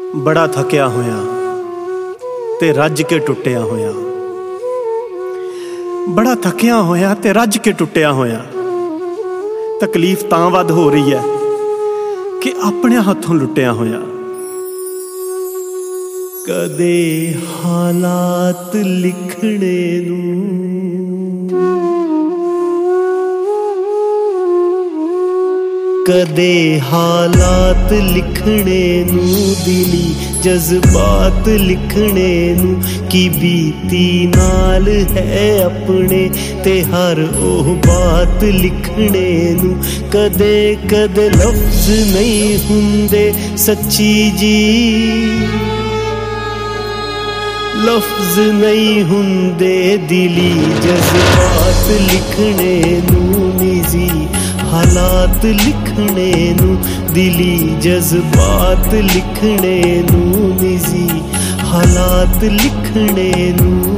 बड़ा थकिया होया ते रज के टुटिया होया, बड़ा थकिया होया ते रज के टुटिया होया। तकलीफ तां वध हो रही है कि अपने हाथों लुटिया होया। कदे हालात लिखने नूं, कदे हालात लिखने नूं, दिली जज्बात लिखने नूं, की बीती नाल है अपने ते हर ओह बात लिखने नूं। कदे कदे लफ्ज नहीं हुंदे सच्ची जी, लफ्ज नहीं हुंदे दिली जज्बात लिखने नूं, निजी हालात लिखने नूं, दिली जज्बात लिखने नूं, निजी हालात लिखने नूं।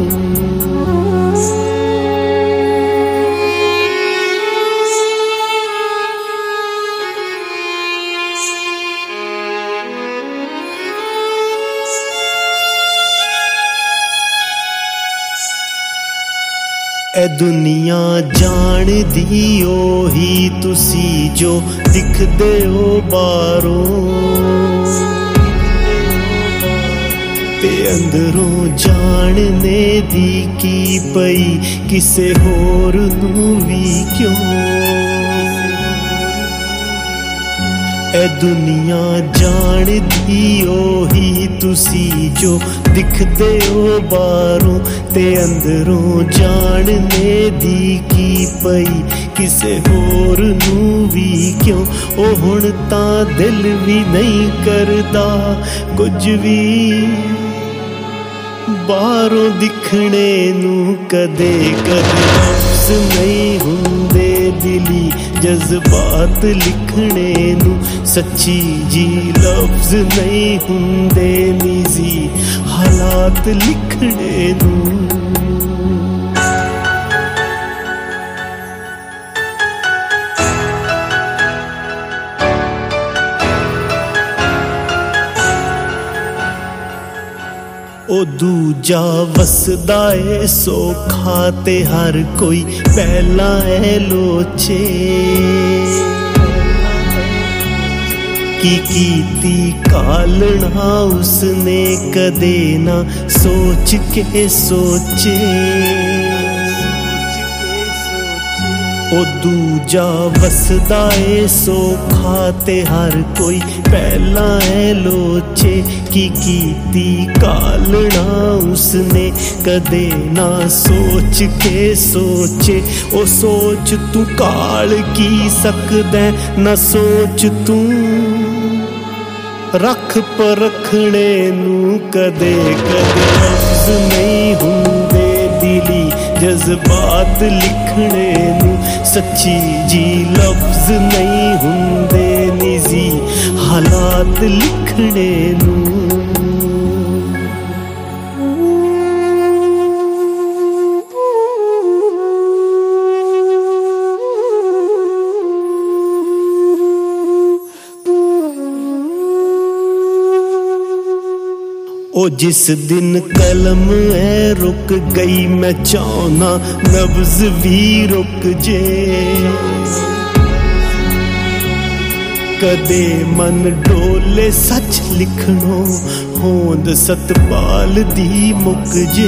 ए दुनिया जान दी ओही तुसी जो दिखदे हो बारों, ते अंदरों जानने दी की पई किसे होर नूं वी क्यों। ए दुनिया जान दी ओही तुसी जो दिखदे हो बारों, ते अंदरों जानने दी की पई किसे होर नूं वी क्यों। ओ हुण तां दिल भी नहीं करदा कुछ भी बारों दिखने नूं। कदे कदे लफ्ज नहीं हुंदे दिली जज्बात लिखने नूं, सच्ची जी लफ्ज नहीं हुंदे निजी हालात लिखने नूं। ओ दूजा वसदा ए सौखा ते हर कोई पहला है लोचे, की कीती कालना उसने कदे ना सोच के सोचे। ओ दूजा वसदा ए सौखा ते हर कोई पहला है लोचे, की कीती कालना उसने कदे ना सोच के सोचे। ओ सोच तू काल की सकदा ना सोच तू रख परखने नूं। कदे कदे लफ्ज नहीं हुंदे दिली जज्बात लिखने नूं, सच्ची जी लफ्ज नहीं हुंदे निजी हालात लिखने नूं। ओ जिस दिन कलम है रुक गई, मैं चाहना नब्ज भी रुक जे। कदे मन डोले सच लिखनो, होंद सतपाल दी मुक जे।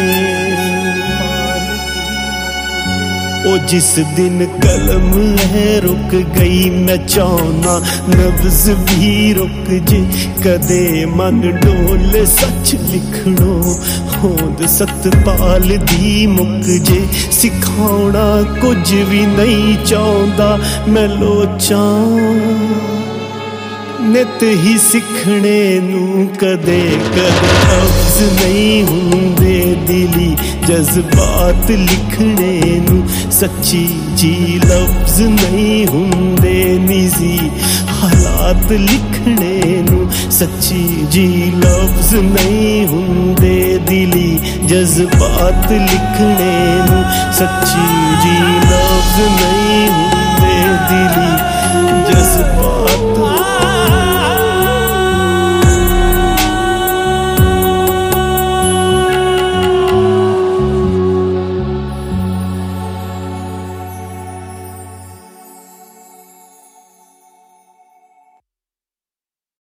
ओ जिस दिन कलम है रुक गई, मैं चाहना नब्ज भी रुक जे। कदे मन डोले सच लिखनो, होंद सतपाल दी मुक जे। सिखाउणा कुछ भी नहीं चाहता मैं लोचां, नित ही सिखने नूं। कदे कदे लफ्ज नहीं हुंदे दिली जज्बात लिखने नूं, सच्ची जी लफ्ज नहीं हुंदे निजी हालात लिखने नूं। सच्ची जी लफ्ज नहीं हुंदे दिली जज्बात लिखने नूं, सच्ची जी लफ्ज नहीं हुंदे दिली